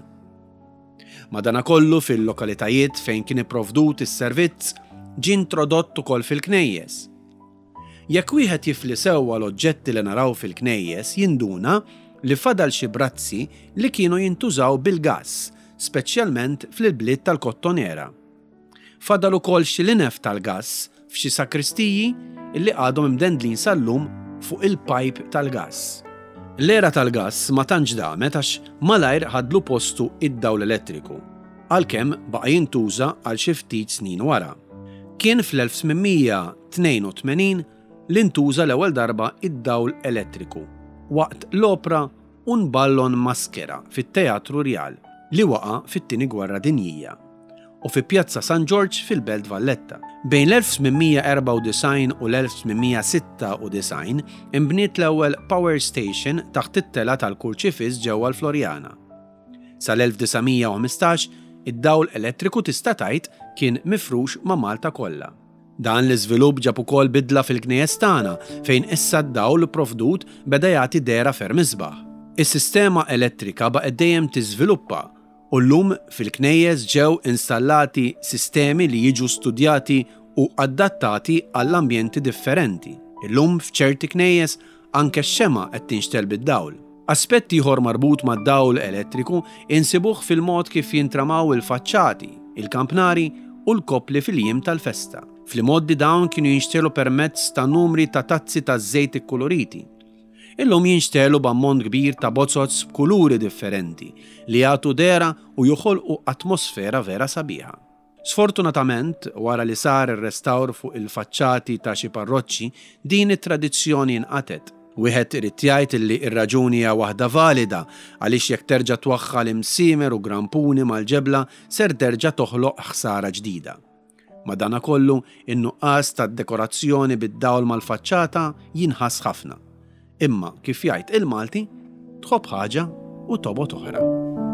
Madankollu fil-lokalitajiet fejn kien ipprovdut is-servizz ġie introdott ukoll fil-knejjes. Jekk wieħed jifli sewwa l-oġġetti li naraw fil-knejjes jinduna li fadal xi brazzi li kienu jintużaw bil-gass, speċjalment fil-bliet tal-Kottonera. Fadal ukoll xi linef tal-gass f'xi sakristiji illi għadhom imdendlin sal-lum fuq il-pajp tal-gass. L-era tal-gass ma tantx damet għax malajr ħadlu postu id-dawl elettriku, għalkemm baqa' jintuża għal xi ftit snin wara. Kien fl-elf tminmija tnejn u tmenin li ntuża l-ewwel darba id-dawl elettriku waqt l-opra Un ballon maskera fit-Teatru Real li waqa' fit-tieni Gwerra Dinjija u fi Pjazza San George fil-Belt Valletta. Bejn l-elf tminmija erba' u disgħin u l-elf tminmija sitta u disgħin imbniet l-ewwel power station taħt it-tela tal-Kurċifiż ġewwa l-Florjana. Sal-elf desigħmija u ħmistax id-dawl elettriku tista' tgħid kien mifrux ma' Malta kollha. Dan l-iżvilupp ġab ukoll bidla fil-knejjes tagħna fejn issa d-dawl provdut beda jagħti dera ferm isbaħ. Is-sistema elettrika baqgħet dejjem tiżviluppa u llum fil-knejjes ġew installati sistemi li jiġu studjati u adattati għall-ambjenti differenti. Illum f'ċerti knejjes anke x-xema qed tinxtel bid-dawl. Aspetti ieħor marbut mad-dawl elettriku insibuh fil-mod kif jintramaw il-faċċati, il-kampnari u l-kopli fil-jiem tal-festa. Fl-modi dawn kienu jinxtelu permezz ta' numri ta' tazzi ta' żejt ikkoloriti. Illum jinxtelu b'ammont kbir ta' bozzozz b'kuluri differenti li jagħtu dera u joħolqu atmosfera vera sabiħa. Sfortunatament, wara li sar ir-restawr fuq il-faċċati ta' xi parroċċi, din it-tradizzjoni inqatet. Wieħed irid jgħid li r-raġuni hija waħda valida għaliex jekk terġa' twaħħal imsiemer u grampuni mal-ġebla ser terġa' toħloq ħsara ġdida. Madankollu in-nuqqas tad-dekorazzjoni bid-dawl mal-faċċata jinħass ħafna. Imma kif jgħid il-Malti, tħobb ħaġa u tobgħod oħra.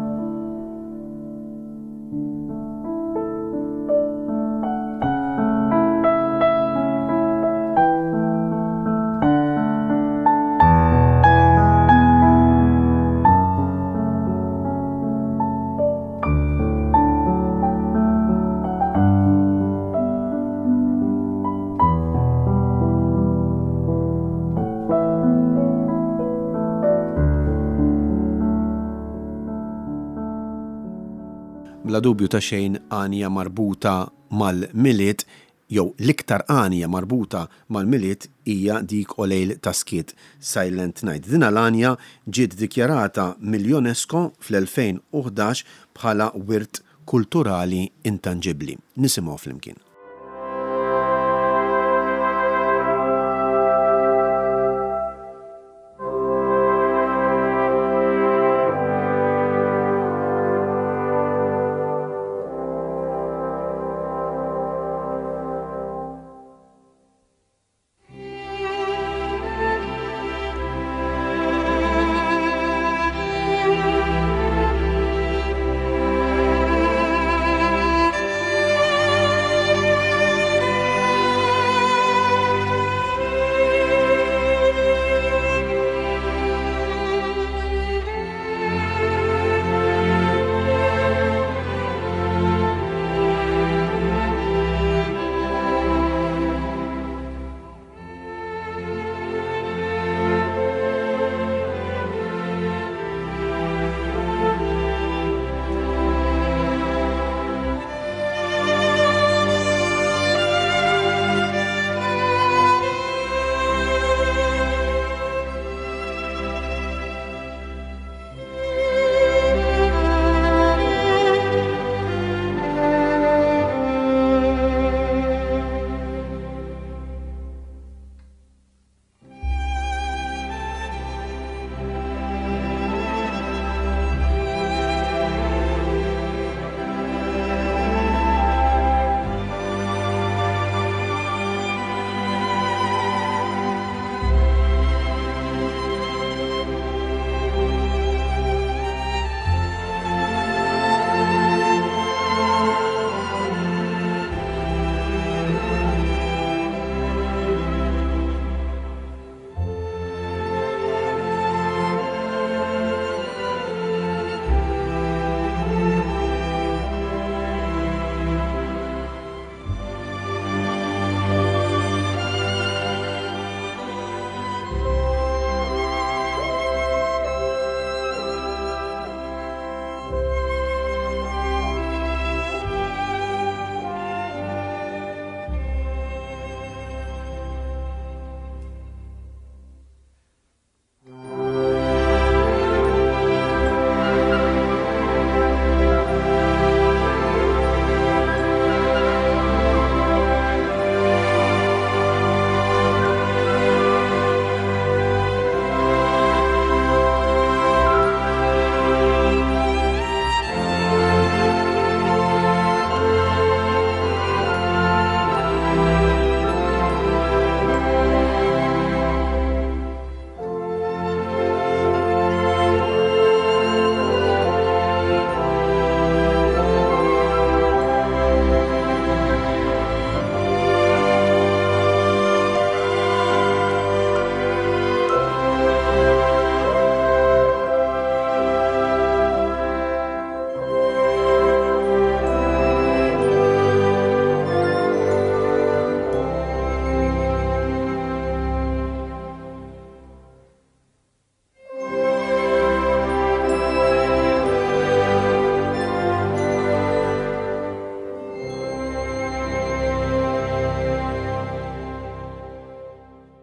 Bla dubju ta' xejn għanija marbuta mal-miliet, jew l-iktar għanija marbuta mal-miliet hija dik olejl ta' skiet Silent Night. Din l-għanja ġiet dikjarata mill-UNESCO fl-elfejn u ħdax bħala wirt kulturali intangibbli. Nisimgħu flimkien.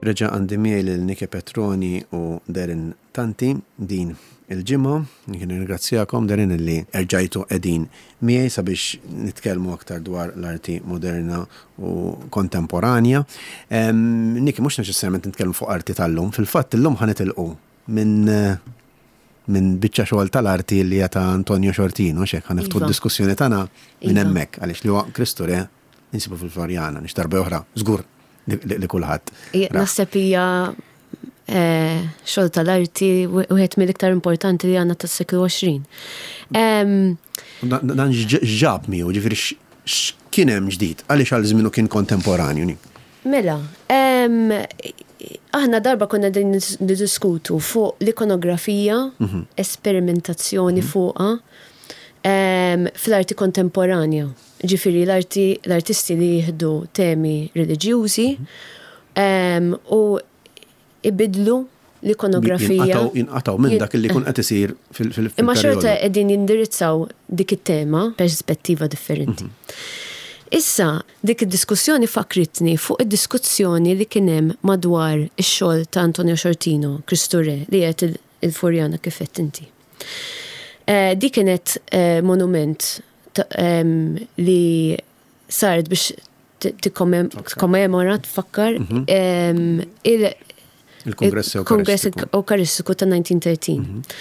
reġa' għandi miegħi lil Niki Petroni u Derin Tanti din il-ġimgħa. Nixtieq nirringrazzjakom Derin illi erġajtu qegħdin miegħi sabiex nitkellmu aktar dwar l-arti moderna u kontemporanja. Niki mhux neċessarjament nitkellmu fuq arti tal-lum, fil-fatt illum ħanitilqu minn minn biċċa xogħol tal-arti li hija ta' Antonio Shortino, x'hekk ħaniftu d-diskussjoni tagħna minn hemmhekk għaliex li huwa Kristu Re insibu fil-Florjana, nix darba oħra, żgur li kulħadd. Naħseb hija xogħol tal-arti wieħed mill-iktar importanti li għandna tas-seklu għoxrin. Dan ġab miegħu, ġifieri x'kien hemm ġdid, għaliex għal żmienu kien kontemporanju. Mela, aħna darba konna din niddiskutu fuq l-ikonografija, esperimentazzjoni fuqha fl-arti kontemporanja. Ġifiri l-artisti li jihdu temi reliġjużi u ibidlu l-ikonografija. Jinqataw minn dak li kun qed isir fil-perjodu. Imma xorta qegħdin jindirizzaw dik it-tema perspettiva differenti. Issa dik id-diskussjoni fakritni fuq id-diskussjoni li kien hemm madwar ix-xogħol ta' Antonio Shortino, Kristu Re, li qed il-Furjana kif qed inti. Dik kienet monument li saret biex tikkommemora tfakkar il-Kongress Eukaristiku ta' nineteen thirteen.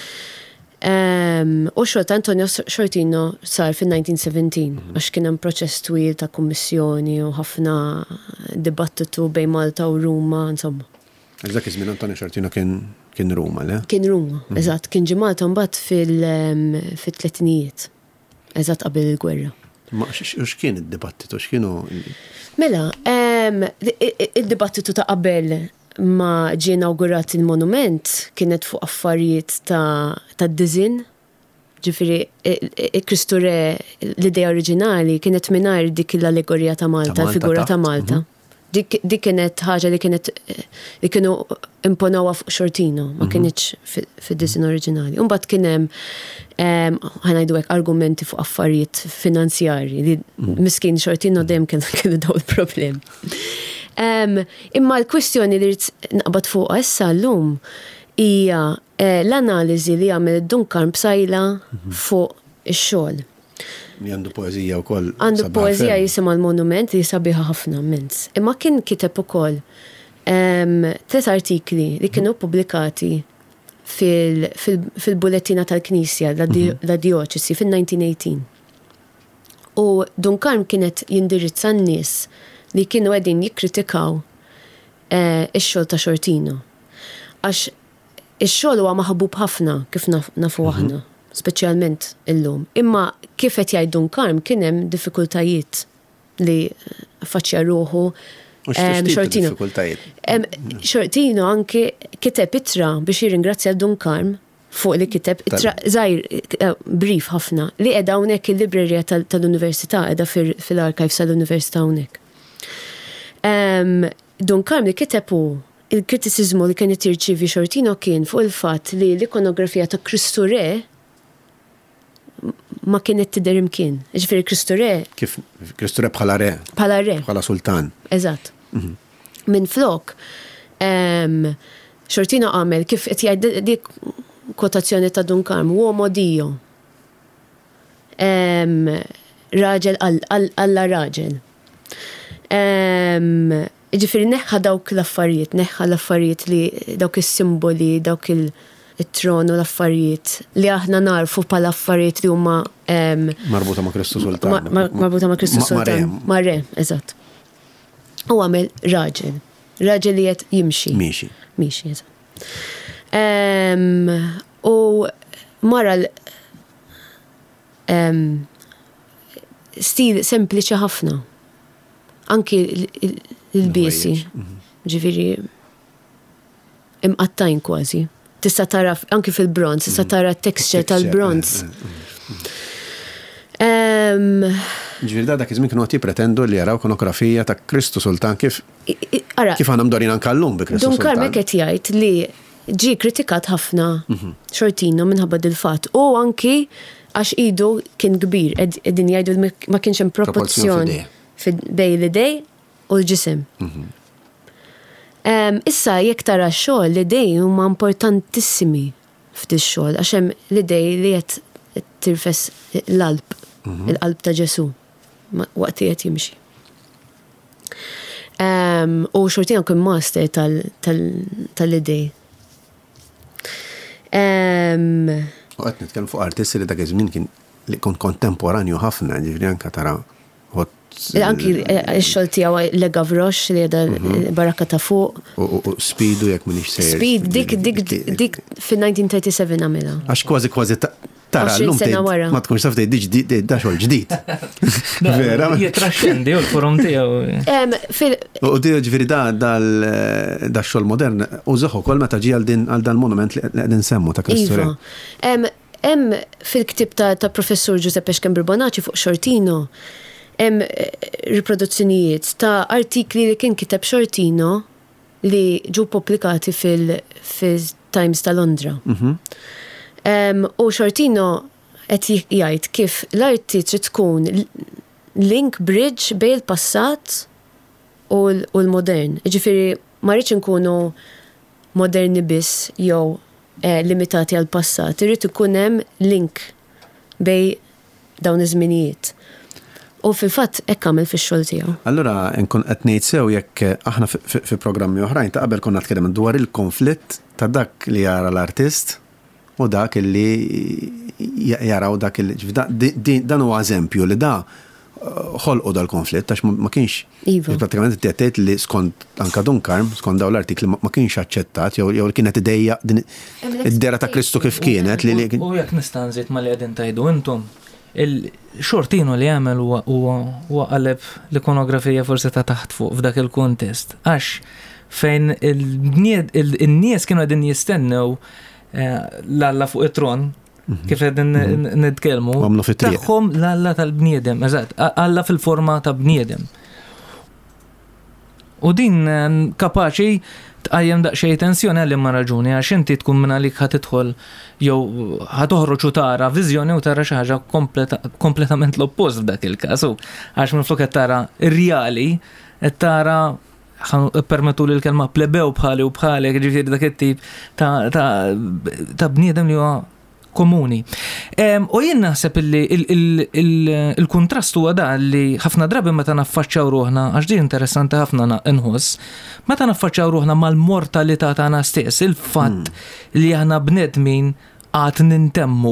U xogħol ta' Antonio Shortino sar fin-nineteen seventeen għax kien hemm proċess twil ta' kummissjoni u ħafna dibattitu bejn Malta u Ruma, insomma. Dak iż-żmien Antonio Shortino kien kien Ruma, le? Kien Ruma, eżatt, kien ġie Malta mbagħad fil-tletinijiet. Eżatt qabel il-gwerra. Ma x'kien id-dibattitu, x'kienu? Mela, il-dibattitu ta' qabel ma ġie inawgurat il-monument kienet fuq affarijiet ta' dizin. Ġifieri Kristu Re l-idea oriġinali kienet mingħajr dik l-allegorija ta' Malta, l-figura ta' Malta. Dik kienet ħaġa li kienet li kienu imponawha fuq Shortino, ma kienx fid-dizin oriġinali. Imbagħad kien hemm ħanajdu hekk argumenti fuq affarijiet finanzjarji li miskin Shortino dejjem kienu daw il-problem. Imma l-kwistjoni li naqbad fuqha issa llum hija l-analiżi li għamel Duncan Bsajla fuq ix-xogħol. Għandu poezija wkoll. Għandu poezija jisimha l-monument li sabiħa ħafna immens. Imma kien kiteb ukoll tliet artikli li kienu pubblikati fil-bulettina tal-Knisja la Dioċesi fin-nineteen eighteen. U Duncan kienet jindirizza n-nies li kienu qegħdin jikkritikaw ix-xogħol ta' Shortino. Għax ix-xogħol huwa maħbub ħafna kif nafu aħna. Speċjalment illum. Imma kif qed jgħid Duncan kien hemm diffikultajiet li faċċja ruħu Shortino. Shortino anke kiteb ittra biex jirringrazzja Duncan fuq li kiteb ittra żgħir brief ħafna li qiegħda hawnhekk il-librerija tal-Università qiegħda fil-archives tal-Università hawnhekk. Duncan li kiteb hu il-kritiċiżmu li kien jirċievi Shortino kien fuq il-fatt li l-ikonografija ta' Kristu Re ma kienet tidher imkien. Ġifieri Kristu Re. Kif Kristu Re bħala re. Bħala re. Bħala sultan. Eżatt. Minn flok Shortino għamel kif qed jgħid dik kotazzjoni ta' Duncan, uomo Dio. Raġel alla raġel. Ġifieri neħħa dawk l-affarijiet, neħħa l-affarijiet li dawk is-simboli, dawk il- it-tron u l-affarijiet li aħna narfu pala affarijiet li huma marbuta ma' Kristu Sultan. Marbuta ma' Kristu Sultan. Ma' re, eżatt. U għamel raġel. Raġel li qed jimxi. Mixi. Mixi, eżatt. U mara stil sempliċi ħafna. Anki l-biesi. Ġifieri imqattajn kważi. Tista' tara anki fil-bronz, tista' tara t-texture tal-bronz. Ġifieri dak iż-żmien kienu qed jippretendu li jaraw ikonografija ta' Kristu Sultan kif kif għandhom dorin anke llum bi Kristu Sultan. Duncan mek qed jgħid li ġie kritikat ħafna Shortino minħabba dil-fatt. U anki għax idu kien kbir, qegħdin jgħidu ma kienx hemm proporzjoni bejn l-idej u l-ġisem. Um, issa, jek tara xogħol l-idej huma importantissimi f'dix xogħol, għax hemm l-idej li qed tirfes l-qalb, il-qalb ta' Ġesu, waqt li qed jimxi. Um, u xortina kun master tal-idej. Um, U għet nitkellem fuq artisti li dak iż-żmien kien li kun kontemporanju ħafna, ġifri anka tara anki x-xogħol tiegħu Le Gavroche li għedha baraka ta' fuq. U Speedu jekk minix sejr. Speed, dik dik dik fin-nineteen thirty-seven għamilha. Għax kważi kważi tara l-lum tgħid ma tkunx taf tgħid ġdid da xogħol ġdid. Vera. Jitraxxendi u l-forum tiegħu. U tiegħu ġifieri da da xogħol modern użaħ ukoll meta ġie għal din għal dan monument li qegħdin semmu ta' Kristore. Hemm fil-ktib ta' professur Giuseppe Schembri Bonacci fuq Xortino hemm riproduzzjonijiet ta' artikli li kien kiteb Xortino li ġew pubblikati fil-Times ta' Londra. U Xortino qed jgħid kif l-arti trid tkun link bridge bejn il-passat u l-modern. Ġifieri ma rridx inkunu moderni biss jew limitati għal-passat, irrid ikun hemm link bejn dawn iż-żminijiet. U fil-fatt hekk għamel fix-xogħol tiegħu. Allura nkun qed ngħid sew jekk aħna fi programmi oħrajn ta' qabel konna nitkellem dwar il-konflitt ta' dak li jara l-artist u dak li jaraw dak li dan huwa eżempju li da ħolqu dal-konflitt għax ma kienx prattikament tgħid li skont anka Dunkarm skont dawn l-artikli ma kienx aċċettat jew jew kienet idejja id-dera ta' Kristu kif kienet li u jekk nista' nżid ma li qegħdin tgħidu intom il-Xortino li għamel huwa qaleb l-ikonografija forsi ta' taħt fuq f'dak il-kontest. Għax fejn il-nies kienu għedin jistennew l-alla fuq it-tron, kif għedin nidkelmu, taħħom l-alla tal-bniedem, eżatt, alla fil-forma ta' bniedem. U din kapaċi tqajjem daqsxejn tensjoni għal imma raġuni għax inti tkun minn għalik ħatidħol jew ħatoħroġ u tara viżjoni u tara xi ħaġa kompletament l-oppost f'dak il-każ. Għax minflok qed tara ir-reali qed tara permettu li l-kelma plebew bħali u bħali, ġifieri dak it-tip ta' bniedem li huwa komuni. U jien naħseb li il-kontrast huwa da li ħafna drabi meta naffaċċaw ruħna, għax din interessanti ħafna inħoss, meta naffaċċaw ruħna mal-mortalità tagħna stess, il-fatt li aħna bnedmin għad nintemmu,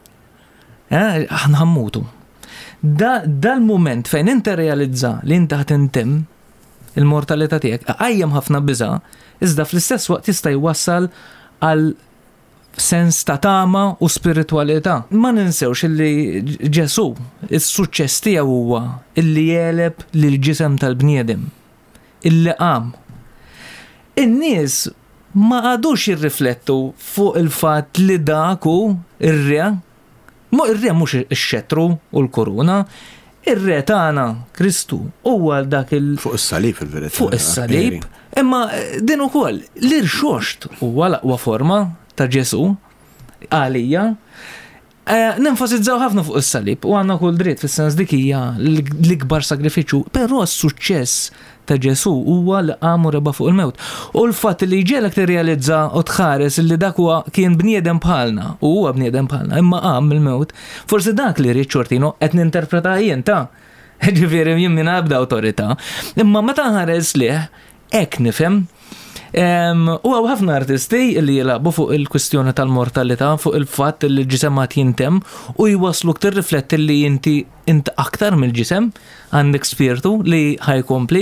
aħna ħammutu. Dal-moment fejn inti realizza li inti ħad intemm il-mortalità tiegħek, għajjem ħafna biża', iżda fl-istess waqt jista' jwassal għal sens ta' tama u spiritualità. Ma ninsewx illi Ġesu, is-suċċess tiegħu huwa illi jeleb lil ġisem tal-bniedem, illi qam. In-nies ma għadux jirriflettu fuq il-fatt li daku ir-re, mu ir-re mhux ix-xettru u l-koruna, ir-re tagħna Kristu huwa dak il fuq is-salib fil-verità. Fuq is-salib, imma din ukoll l-irxoxt huwa l-aqwa forma ta' Ġesu, għalija, nenfasizzaw ħafna fuq is-salib u għandna kull dritt fis-sens dik hija l-ikbar sagrifiċċju, però s-suċċess ta' Ġesu huwa li qam u reba fuq il-mewt. U l-fatt li ġielek tirrealizza u tħares li dak huwa kien bniedem bħalna, u huwa bniedem bħalna, imma qam il-mewt, forsi dak li rrid Xortino qed ninterpreta jien ta' ġifieri jien min ebda awtorità, imma meta ħares lih hekk nifhem. U għaw ħafna artisti li jilabu fuq il-kwistjoni tal-mortalità, fuq il-fatt li l-ġisemat jintem u jwaslu ktar rifletti li jinti int aktar mill-ġisem għandek spiritu li ħajkompli.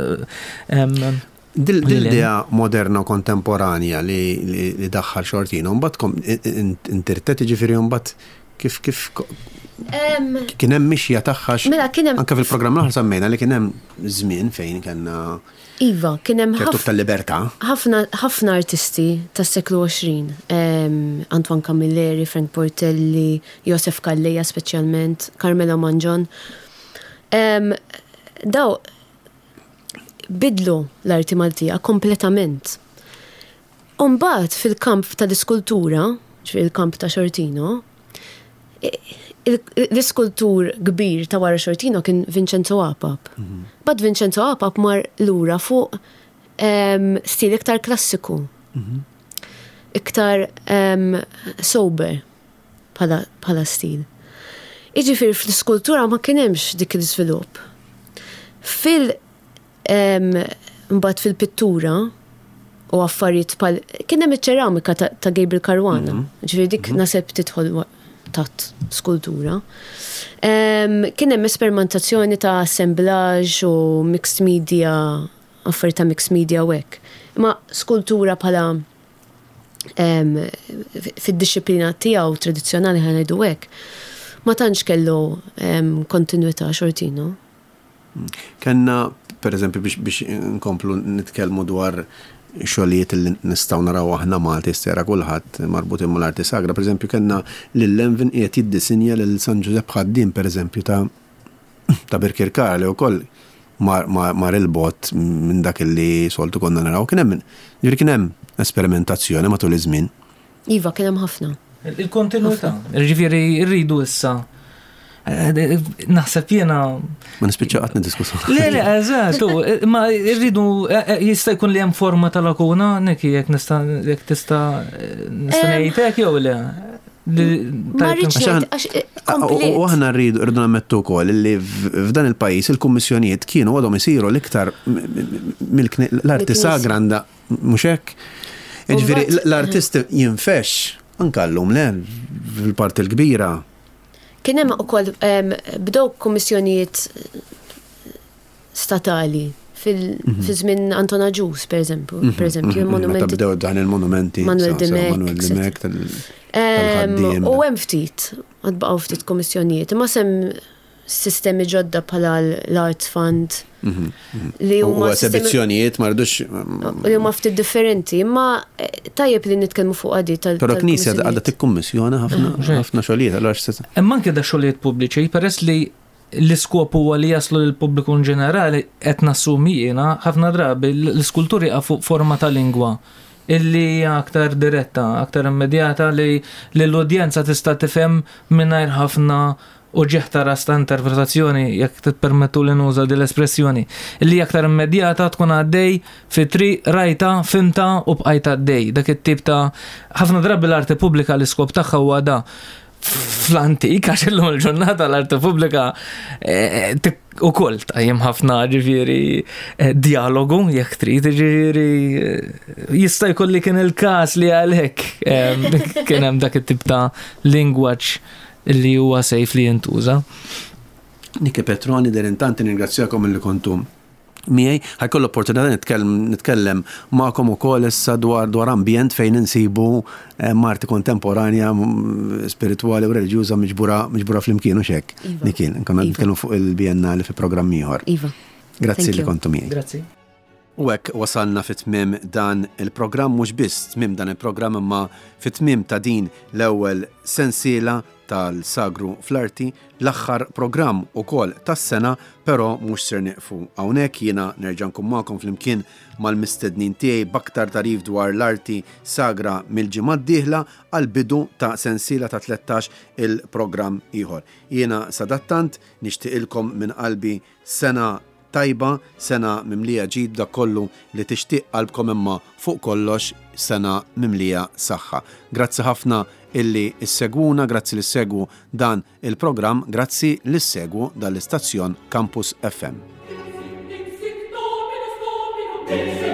Dil-dija moderna u kontemporanja li daħħal Xortino, mbatkom interteti ġifiri mbat kif kif kien hemm mixja tagħha anke fil-programm l-aħħar semmejna li kien hemm żmien fejn kellna Iva, kien hemm tal-libertà. Ħafna ħafna artisti tas-seklu għoxrin, Antoine Camilleri, Frank Portelli, Josef Calleja speċjalment, Carmelo Mangion. Daw bidlu l-arti Maltija kompletament. Umbagħad fil-kamp tal-iskultura, fil-kamp ta' Xortino, l-iskultur kbir ta' wara Xortino kien Vincenzo Apap. Bad Vincenzo Apap mar lura fuq um, stil iktar klassiku. Iktar um, sober pala, pala stil. Iġifiri fl-skultura ma kienemx dik il-svilup. Fil- um, mbagħad fil-pittura u affarijiet pal kien hemm iċ-ċeramika ta', ta Gabriel Caruana. Ġifieri dik naseb tidħol tat skultura. Um, kien hemm esperimentazzjoni ta' assemblage u mixed media, affarijiet ta' mixed media u hekk. Ma skultura bħala um, fid-disciplina tiegħu tradizzjonali ħa ngħidu hekk, ma tantx kellu um, kontinwità xortino. Kenna, per eżempju, biex, biex nkomplu nitkellmu dwar xogħlijiet li nistgħu naraw aħna Malti stera kulħadd marbut imma l-arti sagra, per eżempju kellna lil-Lenvin qiegħed jiddisinja lil San Giuseppe Ħaddiem, per eżempju, ta' ta' Birkirkar li wkoll mar, mar, mar il-bot minn dak li soltu konna naraw. Kien hemm ġifieri kien hemm esperimentazzjoni matul iż-żmien. Iva, kien hemm ħafna. Il-kontinuità, ġifieri rridu issa. Naħseb jena. Ma nispiċċa qatt niddiskussu. Le, le, eżatt, ma rridu jista' jkun li hemm forma ta' lakuna, neki jekk nista' jekk tista' nista' ngħidlek jew le. Ma rridx U aħna rridu rridu nammettu wkoll li f'dan il-pajjiż il-kummissjonijiet kienu għadhom isiru l-iktar l-arti sagra għandha mhux hekk. Jiġifieri l-artist jinfex ankallhom le fil-parti l-kbira. Kien hemm ukoll bdew kummissjonijiet statali fil-żmien Antona Ġus, pereżempju, pereżempju monumenti. Meta bdew dan il-monumenti. Manuel Demek. Manuel Demek tal-ħaddiem. U hemm ftit, għad baqgħu ftit kummissjonijiet. Imma sem sistemi ġodda bħala l-Arts Fund. Li huma esebizzjonijiet ma rridux. Li huma ftit differenti, imma tajjeb li nitkellmu fuq għadi tal. Però Knisja għadha tikkummissjona ħafna ħafna xogħlijiet allura. Hemm anke da xogħlijiet pubbliċi peress li l-iskop huwa li jaslu lill-pubbliku ġenerali qed nassumi jiena ħafna drabi l-iskulturi fuq forma ta' lingwa illi hija aktar diretta, aktar immedjata li l-udjenza tista' tifhem mingħajr ħafna u ġeħta rasta interpretazzjoni, jekk titpermettu li nuża din l-espressjoni, illi aktar immedjata tkun għaddej fi triq rajta, finta u bqajta għaddej. Dak it-tip ta' ħafna drabi l-arti pubblika l-iskop tagħha huwa da fl-antik, għax illum il-ġurnata l-arti pubblika ukoll tajjem ħafna ġifieri dialogu jekk trid, ġifieri jista' jkolli kien il-każ li għalhekk kien hemm dak it-tip ta' lingwaġġ illi huwa sejf li jintuża. Niki Petroni, derintanti ningrazzjakom illi kontu miegħi. Ħajkollu opportunità nitkellem nitkellem magħkom ukoll issa dwar dwar ambjent fejn insibu marti kontemporanja spiritwali u reliġjuża miġbura miġbura flimkien u xek. Niki, nkonna nitkellmu fuq il-biennali fi programm ieħor. Iva. Grazzi li kontu miegħi. Grazzi. U hekk wasalna fit-tmiem dan il-programm mhux biss tmiem dan il-programm imma fit-tmiem ta' din l-ewwel sensiela tal-sagru fl-arti, l-aħħar programm ukoll tas-sena, però mhux ser nieqfu. Hawnhekk jiena nerġa' nkun magħkom flimkien mal-mistednin tiegħi b'aktar tarif dwar l-arti sagra mill-ġimgħa d-dieħla għal bidu ta' sensiela ta' tlettax il-programm ieħor. Jiena sadattant nixtieqilkom minn qalbi sena tajba, sena mimlija ġid dak kollu li tixtieq qalbkom imma fuq kollox sena mimlija saħħa. Grazzi ħafna illi issegwuna, grazzi li segwu dan il-programm, grazzi li segwu dal-istazzjon Campus F M.